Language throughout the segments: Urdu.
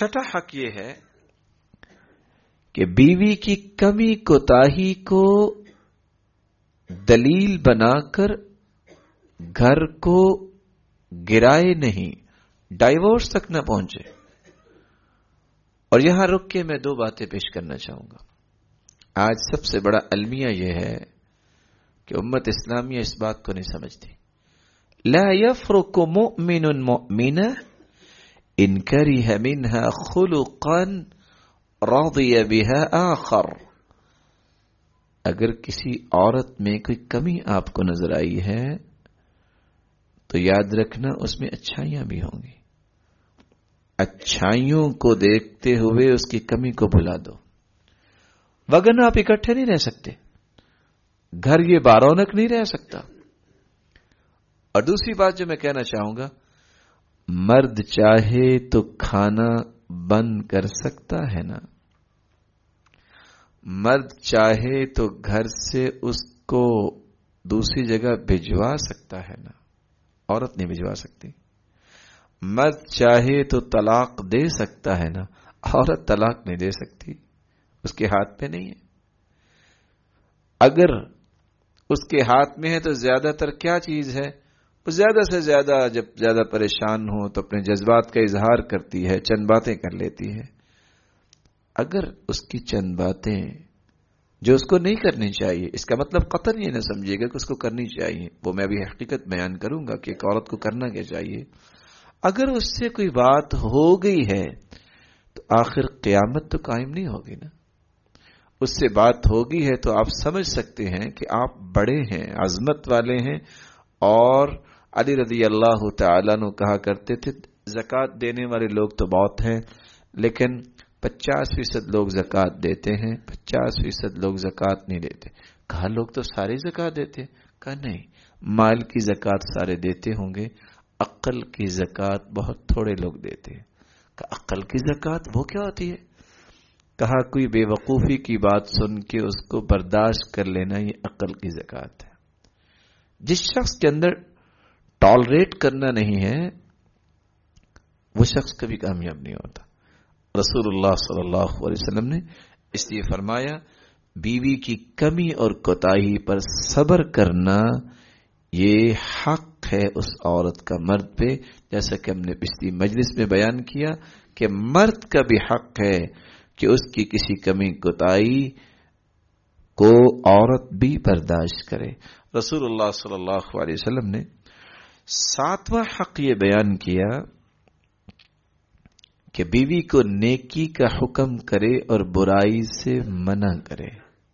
छठा हक ये है कि बीवी की कमी कोताही को दलील बनाकर घर को गिराए नहीं, डाइवोर्स तक न पहुंचे। और यहां रुक के मैं दो बातें पेश करना चाहूंगा। आज सबसे बड़ा अलमिया यह है कि उम्मत इस्लामिया इस बात को नहीं समझती। ला यफ्रुकु मुअमिनुन मुअमिना इन करिह मिनहा खुलुकन रदिय बिहा आखर। अगर किसी औरत में कोई कमी आपको नजर आई है तो याद रखना उसमें अच्छाइयां भी होंगी। अच्छाइयों को देखते हुए उसकी कमी को भुला दो, वरना आप इकट्ठे नहीं रह सकते। घर ये बारौनक नहीं रह सकता। और दूसरी बात जो मैं कहना चाहूंगा, मर्द चाहे तो खाना बंद कर सकता है ना, मर्द चाहे तो घर से उसको दूसरी जगह भिजवा सकता है ना, औरत नहीं भिजवा सकती। मर्द चाहे तो तलाक दे सकता है ना, औरत तलाक नहीं दे सकती, उसके हाथ पे नहीं है। अगर उसके हाथ में है तो ज्यादातर क्या चीज है, वो ज्यादा से ज्यादा जब ज्यादा परेशान हो तो अपने जज्बात का इजहार करती है, चंद बातें कर लेती है। अगर उसकी चंद बातें जो उसको नहीं करनी चाहिए, इसका मतलब कतन ये न समझिएगा कि उसको करनी चाहिए, वो मैं अभी हकीकत बयान करूंगा कि एक औरत को करना क्या चाहिए। अगर उससे कोई बात हो गई है तो आखिर क़यामत तो कायम नहीं होगी ना। उससे बात होगी है तो आप समझ सकते हैं कि आप बड़े हैं, अजमत वाले हैं। और अली रज़ी अल्लाह तआला अन्हु कहा करते थे, ज़कात देने वाले लोग तो बहुत हैं लेकिन 50% लोग ज़कात देते हैं, 50% लोग ज़कात नहीं देते। कहा लोग तो सारे ज़कात देते, कहा नहीं, माल की ज़कात सारे देते होंगे, अक्ल की ज़कात बहुत थोड़े लोग देते हैं। कहा अक्ल की ज़कात वो क्या होती है? कहा कोई बेवकूफ़ी की बात सुन के उसको बर्दाश्त कर लेना, ये अक्ल की ज़कात है। जिस शख्स के अंदर टॉलरेट करना नहीं है वो शख्स कभी कामयाब नहीं होता। रसूलुल्लाह सल्लल्लाहु अलैहि वसल्लम ने इसलिए फरमाया, बीवी की कमी और कोताही पर सब्र करना ये हक है उस औरत का मर्द पे। जैसा कि हमने पिछली मजलिस में बयान किया कि मर्द का भी हक है कि उसकी किसी कमी कोताही को औरत भी बर्दाश्त करे। रसूलुल्लाह सल्लल्लाहु अलैहि वसल्लम ने 7वां हक ये बयान किया कि बीवी को नेकी का हुक्म करे और बुराई से मना करे।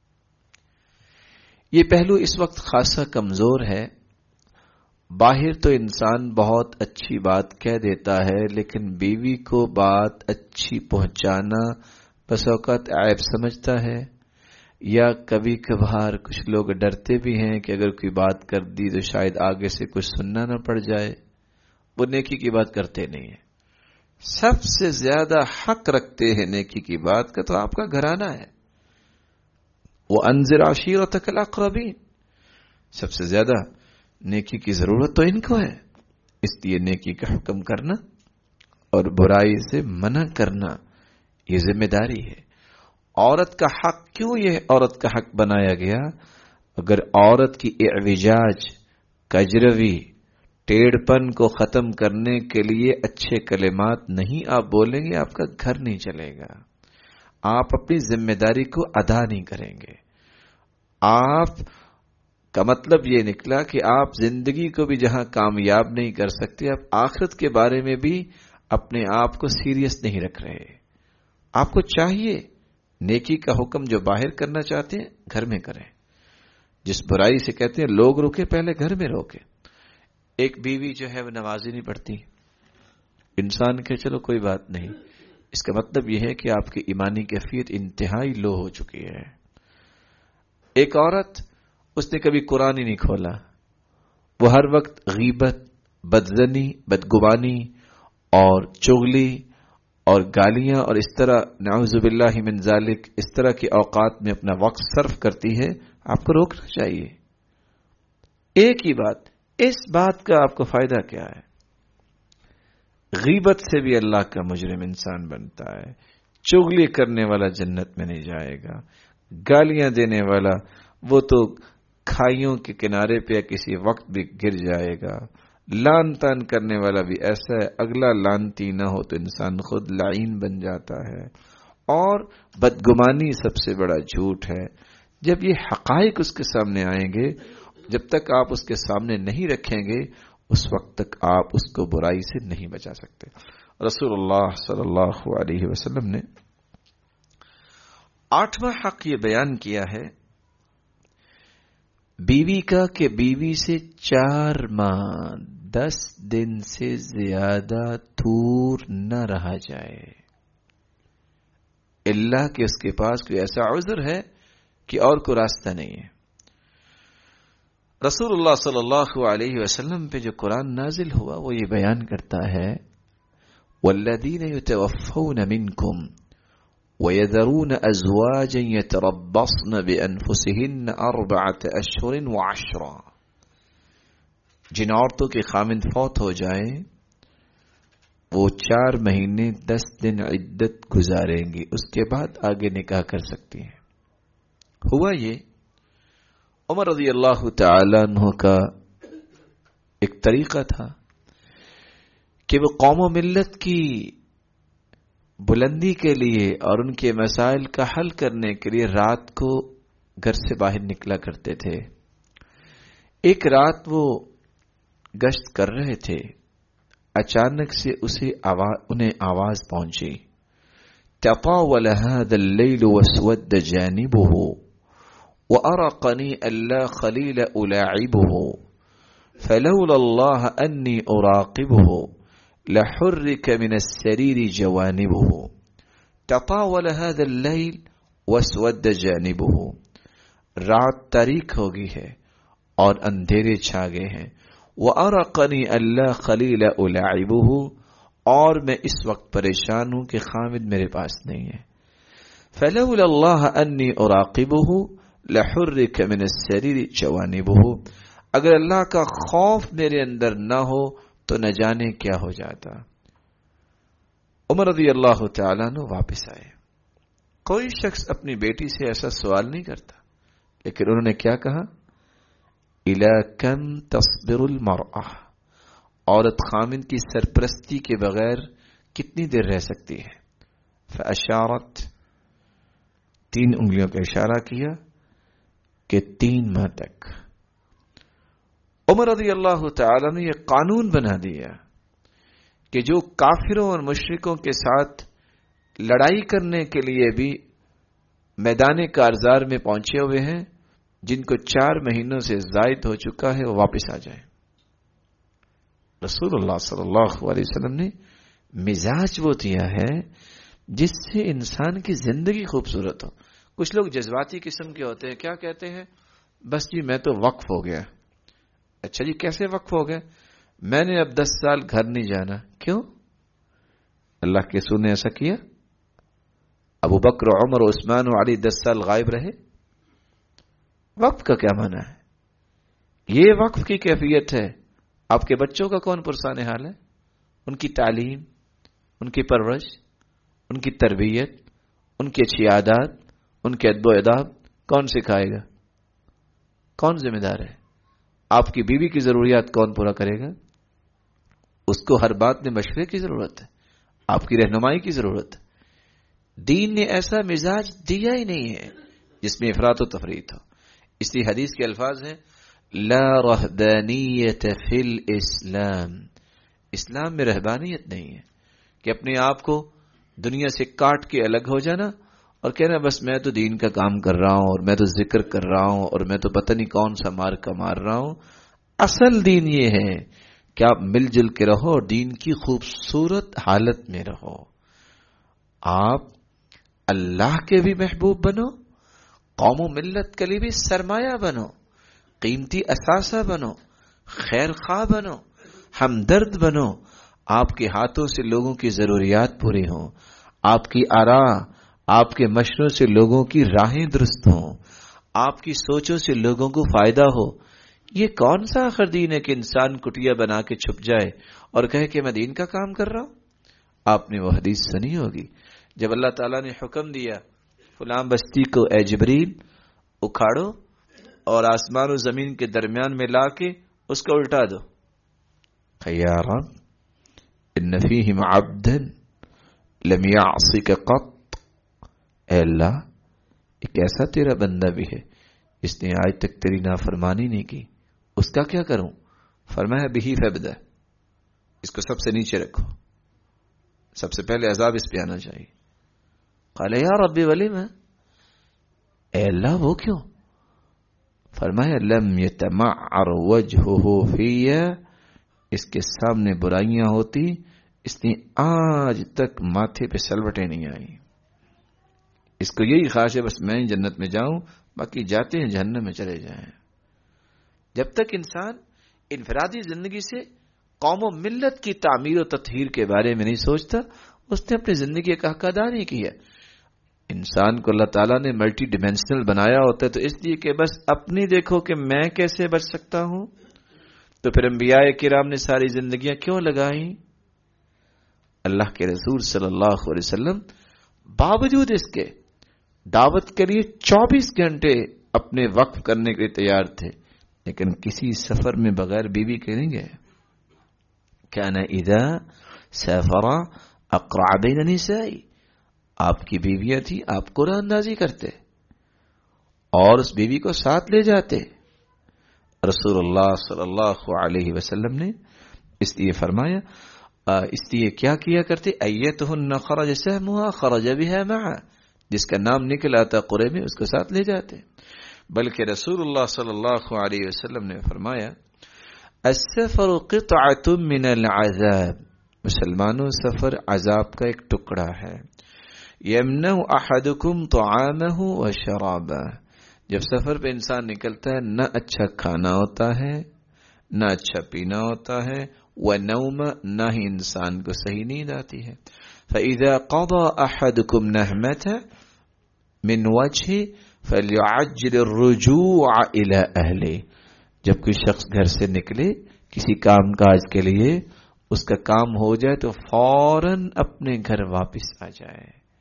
ये पहलू इस वक्त खासा कमजोर है। बाहर तो इंसान बहुत अच्छी बात कह देता है लेकिन बीवी को बात अच्छी पहुंचाना बस औकात ऐब समझता है, या कभी कभार कुछ लोग डरते भी हैं कि अगर कोई बात कर दी तो शायद आगे से कुछ सुनना ना पड़ जाए, वो नेकी की बात करते नहीं है। सबसे ज्यादा हक रखते हैं नेकी की बात का तो आपका घराना है। वो अंजिर आशीरतकल अक़रबीन, सबसे ज्यादा नेकी की जरूरत तो इनको है। इसलिए नेकी का हुक्म करना और बुराई से मना करना ये जिम्मेदारी है। औरत का हक क्यों ये औरत का हक बनाया गया? अगर औरत की इविजाज, कजरवी, टेढ़पन को खत्म करने के लिए अच्छे कलिमात नहीं आप बोलेंगे, आपका घर नहीं चलेगा, आप अपनी जिम्मेदारी को अदा नहीं करेंगे। आप का मतलब ये निकला कि आप जिंदगी को भी जहां कामयाब नहीं कर सकते, आप आखिरत के बारे में भी अपने आप को सीरियस नहीं रख रहे। आपको चाहिए नेकी का हुक्म जो बाहर करना चाहते हैं घर में करें, जिस बुराई से कहते हैं लोग रुके पहले घर में रोके। एक बीवी जो है वो नमाज़ी नहीं पढ़ती, इंसान के चलो कोई बात नहीं, इसका मतलब यह है कि आपकी ईमानी कैफियत इंतहाई लो हो चुकी है। एक औरत, उसने कभी कुरान ही नहीं खोला, वो हर वक्त गीबत, बदजनी, बदगुबानी और चुगली और गालियां और इस तरह नाउज़ुबिल्लाहि मिन ज़ालिक इस तरह की औकात में अपना वक्त सर्फ करती है। आपको रोकना चाहिए। एक ही बात, इस बात का आपको फायदा क्या है? غیبت سے بھی اللہ کا مجرم انسان بنتا ہے. چغلی کرنے والا جنت میں نہیں جائے گا. گالیاں دینے والا وہ تو کھائیوں کے کنارے پہ کسی وقت بھی گر جائے گا. لان تان کرنے والا بھی ایسا ہے، اگلا لانتی نہ ہو تو انسان خود لعین بن جاتا ہے. اور بدگمانی سب سے بڑا جھوٹ ہے. جب یہ حقائق اس کے سامنے آئیں گے، جب تک آپ اس کے سامنے نہیں رکھیں گے اس وقت تک آپ اس کو برائی سے نہیں بچا سکتے. رسول اللہ صلی اللہ علیہ وسلم نے 8واں حق یہ بیان کیا ہے بیوی کا کہ بیوی سے 4 ماہ 10 دن سے زیادہ دور نہ رہا جائے، اللہ کہ اس کے پاس کوئی ایسا عذر ہے کہ اور کوئی راستہ نہیں ہے. رسول اللہ صلی اللہ علیہ وسلم پہ جو قرآن نازل ہوا وہ یہ بیان کرتا ہے والذین یتوفون منکم وَيَذَرُونَ أَزْوَاجًا يَتَرَبَّصْنَ بِأَنفُسِهِنَّ 4 أَشْهُرٍ وَعَشْرًا. جن عورتوں کے خامند فوت ہو جائیں وہ 4 مہینے 10 دن عدت گزاریں گی، اس کے بعد آگے نکاح کر سکتی ہیں. ہوا یہ عمر رضی اللہ تعالیٰ عنہ کا ایک طریقہ تھا کہ وہ قوم و ملت کی بلندی کے لیے اور ان کے مسائل کا حل کرنے کے لیے رات کو گھر سے باہر نکلا کرتے تھے. ایک رات وہ گشت کر رہے تھے، اچانک سے انہیں آواز پہنچی تطاول هذا الليل واسود جانبه وأرقني ألا خليل ألاعبه فلولا الله أني أراقبه لحرك من السرير جوانبه. تطاول هذا الليل واسود جانبه. رات تاریک ہو گئی ہے اور اندھیرے چھا گئے ہیں. وَأَرَقَنِي أَلَّا خَلِيلَ أُلَاعِبُهُ. اور میں اس وقت پریشان ہوں کہ خامد میرے پاس نہیں ہے. فَلَوْلَا اللَّهَ أَنِّي أُرَاقِبُهُ لَحُرِّكَ مِنَ السَّرِيرِ جَوَانِبُهُ. اگر اللہ کا خوف میرے اندر نہ ہو تو نہ جانے کیا ہو جاتا. عمر رضی اللہ تعالیٰ عنہ واپس آئے. کوئی شخص اپنی بیٹی سے ایسا سوال نہیں کرتا، لیکن انہوں نے کیا کہا إِلَى كَمْ تَصْبِرُ الْمَرْأَةُ. عورت خامند کی سرپرستی کے بغیر کتنی دیر رہ سکتی ہے؟ فَأَشَارَتْ. 3 انگلیوں کا اشارہ کیا کہ 3 ماہ تک. عمر رضی اللہ تعالیٰ نے یہ قانون بنا دیا کہ جو کافروں اور مشرکوں کے ساتھ لڑائی کرنے کے لیے بھی میدان کارزار میں پہنچے ہوئے ہیں، جن کو 4 مہینوں سے زائد ہو چکا ہے وہ واپس آ جائیں. رسول اللہ صلی اللہ علیہ وسلم نے مزاج وہ دیا ہے جس سے انسان کی زندگی خوبصورت ہو. کچھ لوگ جذباتی قسم کے ہوتے ہیں، کیا کہتے ہیں بس جی میں تو وقف ہو گیا. اچھا جی کیسے وقف ہو گئے؟ میں نے اب 10 سال گھر نہیں جانا. کیوں؟ اللہ کے رسول نے ایسا کیا؟ ابو بکر عمر عثمان و علی 10 سال غائب رہے؟ وقف کا کیا معنی ہے؟ یہ وقف کی کیفیت ہے. آپ کے بچوں کا کون پرسان حال ہے؟ ان کی تعلیم، ان کی پرورش، ان کی تربیت، ان کی اچھی عادات، ان کے ادب و اداب کون سکھائے گا؟ کون ذمہ دار ہے؟ آپ کی بیوی کی ضروریات کون پورا کرے گا؟ اس کو ہر بات میں مشورے کی ضرورت ہے، آپ کی رہنمائی کی ضرورت ہے. دین نے ایسا مزاج دیا ہی نہیں ہے جس میں افراط و تفریط ہو. اس لیے حدیث کے الفاظ ہیں لا رہبانیت فی الاسلام. اسلام میں رہبانیت نہیں ہے کہ اپنے آپ کو دنیا سے کاٹ کے الگ ہو جانا اور کہنا بس میں تو دین کا کام کر رہا ہوں اور میں تو ذکر کر رہا ہوں اور میں تو پتہ نہیں کون سا مار کا مار رہا ہوں. اصل دین یہ ہے کہ آپ مل جل کے رہو اور دین کی خوبصورت حالت میں رہو. آپ اللہ کے بھی محبوب بنو، قوم و ملت کے لیے بھی سرمایہ بنو، قیمتی اثاثہ بنو، خیر خواہ بنو، ہمدرد بنو. آپ کے ہاتھوں سے لوگوں کی ضروریات پوری ہوں، آپ کی آراء، آپ کے مشوروں سے لوگوں کی راہیں درست ہوں، آپ کی سوچوں سے لوگوں کو فائدہ ہو. یہ کون سا آخر دین ہے کہ انسان کٹیا بنا کے چھپ جائے اور کہے کہ میں دین کا کام کر رہا ہوں. آپ نے وہ حدیث سنی ہوگی جب اللہ تعالیٰ نے حکم دیا فلاں بستی کو اے جبریل اکھاڑو اور آسمان و زمین کے درمیان میں لا کے اس کو الٹا دو. یا رب ان فیہم عبدا لم یعصک قط، اے اللہ ایک ایسا تیرا بندہ بھی ہے اس نے آج تک تیری نافرمانی نہیں کی، اس کا کیا کروں؟ فرمایا بہی فبدہ، اس کو سب سے نیچے رکھو، سب سے پہلے عذاب اس پہ آنا چاہیے. قال یا ربی ولما، اے اللہ وہ کیوں؟ فرمایا لم یتمعر وجہہ فی، اس کے سامنے برائیاں ہوتی اس نے آج تک ماتھے پہ سلوٹیں نہیں آئی. اس کو یہی خواہش ہے بس میں جنت میں جاؤں، باقی جاتے ہیں جہنم میں چلے جائیں. جب تک انسان انفرادی زندگی سے قوم و ملت کی تعمیر و تطہیر کے بارے میں نہیں سوچتا، اس نے اپنی زندگی کا حق ادا نہیں کیا. انسان کو اللہ تعالیٰ نے ملٹی ڈیمینشنل بنایا ہوتا ہے تو اس لیے کہ بس اپنی دیکھو کہ میں کیسے بچ سکتا ہوں. تو پھر انبیاء کرام نے ساری زندگیاں کیوں لگائیں؟ اللہ کے رسول صلی اللہ علیہ وسلم باوجود اس کے دعوت کے لیے 24 گھنٹے اپنے وقف کرنے کے لیے تیار تھے، لیکن کسی سفر میں بغیر بیوی کے نہیں گئے. کان اذا سافر اقرع بین نساء، آپ کی بیویاں تھی آپ قرآن اندازی کرتے اور اس بیوی کو ساتھ لے جاتے. رسول اللہ صلی اللہ علیہ وسلم نے اس لیے فرمایا، اس لیے کیا کیا کرتے، ایتہن خرج سہمها خرج بها معا، جس کا نام نکل آتا قرے میں اس کو ساتھ لے جاتے. بلکہ رسول اللہ صلی اللہ علیہ وسلم نے فرمایا السفر قطعۃ من العذاب، مسلمانوں سفر عذاب کا ایک ٹکڑا ہے. یمنع احدکم طعامہ وشرابہ، جب سفر پہ انسان نکلتا ہے نہ اچھا کھانا ہوتا ہے نہ اچھا پینا ہوتا ہے، ونوم، نہ ہی انسان کو صحیح نیند آتی ہے. فإذا قضى أحدكم نهمته من وجهه فليعجل الرجوع إلى أهله، جب کوئی شخص گھر سے نکلے کسی کام کاج کے لیے، اس کا کام ہو جائے تو فوراً اپنے گھر واپس آ جائے.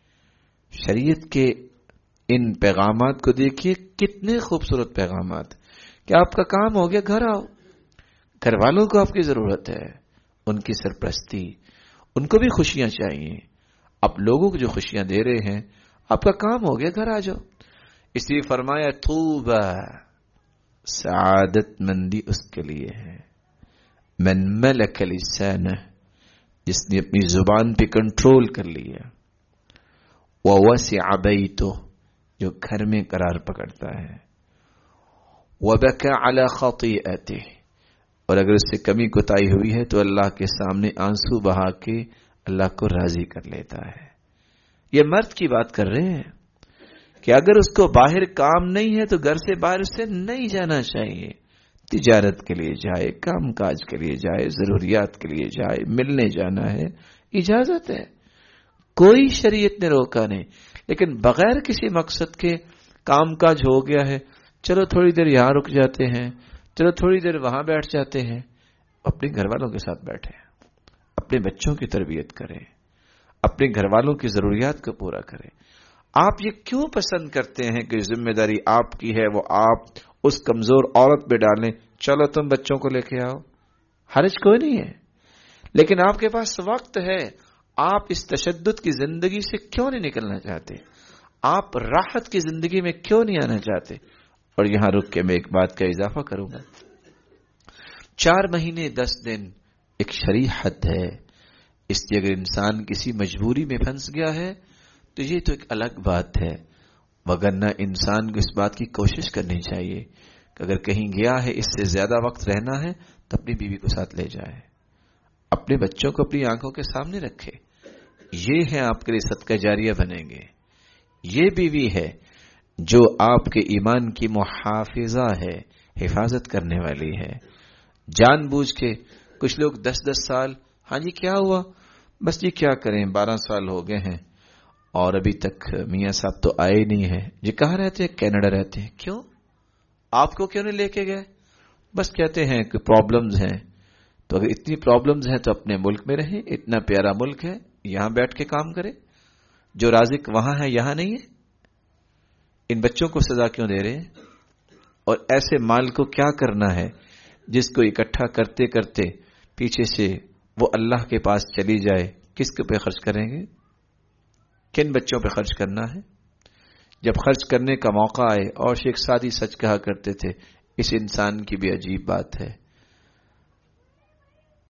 شریعت کے ان پیغامات کو دیکھیے کتنے خوبصورت پیغامات. کہ آپ کا کام ہو گیا گھر آؤ، گھر والوں کو آپ کی ضرورت ہے، ان کی سرپرستی، ان کو بھی خوشیاں چاہیے. آپ لوگوں کو جو خوشیاں دے رہے ہیں، آپ کا کام ہو گیا گھر آ جاؤ. اس لیے فرمایا طوبى، سعادت مندی اس کے لیے ہے، من ملک لسانہ، جس نے اپنی زبان پہ کنٹرول کر لیا، ووسع بیتہ، جو گھر میں قرار پکڑتا ہے، وبکى علی خطیئتہ، اور اگر اس سے کمی کوتاہی ہوئی ہے تو اللہ کے سامنے آنسو بہا کے اللہ کو راضی کر لیتا ہے. یہ مرد کی بات کر رہے ہیں کہ اگر اس کو باہر کام نہیں ہے تو گھر سے باہر سے نہیں جانا چاہیے. تجارت کے لیے جائے، کام کاج کے لیے جائے، ضروریات کے لیے جائے، ملنے جانا ہے، اجازت ہے، کوئی شریعت نے روکا نہیں. لیکن بغیر کسی مقصد کے کام کاج ہو گیا ہے، چلو تھوڑی دیر یہاں رک جاتے ہیں، چلو تھوڑی دیر وہاں بیٹھ جاتے ہیں. اپنے گھر والوں کے ساتھ بیٹھیں، اپنے بچوں کی تربیت کریں، اپنے گھر والوں کی ضروریات کو پورا کریں. آپ یہ کیوں پسند کرتے ہیں کہ ذمہ داری آپ کی ہے وہ آپ اس کمزور عورت پہ ڈالیں؟ چلو تم بچوں کو لے کے آؤ، حرج کوئی نہیں ہے. لیکن آپ کے پاس وقت ہے، آپ اس تشدد کی زندگی سے کیوں نہیں نکلنا چاہتے؟ آپ راحت کی زندگی میں کیوں نہیں آنا چاہتے؟ اور یہاں رک کے میں ایک بات کا اضافہ کروں گا. 4 مہینے 10 دن ایک شرعی حد ہے. اس لیے اگر انسان کسی مجبوری میں پھنس گیا ہے تو یہ تو ایک الگ بات ہے، وگرنہ انسان کو اس بات کی کوشش کرنی چاہیے کہ اگر کہیں گیا ہے اس سے زیادہ وقت رہنا ہے تو اپنی بیوی کو ساتھ لے جائے، اپنے بچوں کو اپنی آنکھوں کے سامنے رکھے. یہ ہے آپ کے لیے صدقہ جاریہ بنیں گے. یہ بیوی ہے جو آپ کے ایمان کی محافظہ ہے، حفاظت کرنے والی ہے. جان بوجھ کے کچھ لوگ 10 سال، ہاں جی کیا ہوا، بس جی کیا کریں 12 سال ہو گئے ہیں اور ابھی تک میاں صاحب تو آئے نہیں ہیں. جی کہاں رہتے ہیں؟ کینیڈا رہتے ہیں. کیوں؟ آپ کو کیوں نہیں لے کے گئے؟ بس کہتے ہیں کہ پرابلمز ہیں. تو اگر اتنی پرابلمز ہیں تو اپنے ملک میں رہیں، اتنا پیارا ملک ہے، یہاں بیٹھ کے کام کریں، جو رازق وہاں ہے یہاں نہیں ہے، ان بچوں کو سزا کیوں دے رہے ہیں؟ اور ایسے مال کو کیا کرنا ہے جس کو اکٹھا کرتے کرتے پیچھے سے وہ اللہ کے پاس چلی جائے؟ کس کے پہ خرچ کریں گے؟ کن بچوں پہ خرچ کرنا ہے؟ جب خرچ کرنے کا موقع آئے، اور شیخ سعدی سچ کہا کرتے تھے، اس انسان کی بھی عجیب بات ہے